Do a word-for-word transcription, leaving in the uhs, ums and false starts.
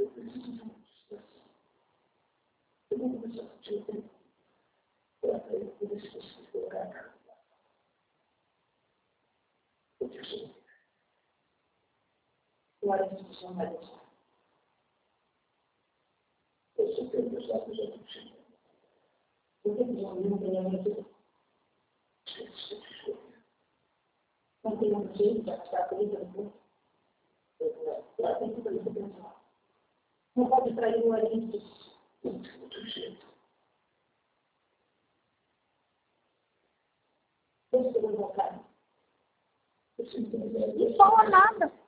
eu preciso de uma distração. Eu vou começar a sentir o tempo para poder se conseguir colocar a cara. Eu te sou. Agora a discussão vai deixar. Eu sou teu pessoal que eu já estou chegando. Eu tenho um amigo que não é não tem um jeito de achar a vida do mundo. Ela tem tudo isso pensar. Não pode trair o marido. Não tem outro jeito. Eu sou invocado. Eu sinto miséria. Não fala nada.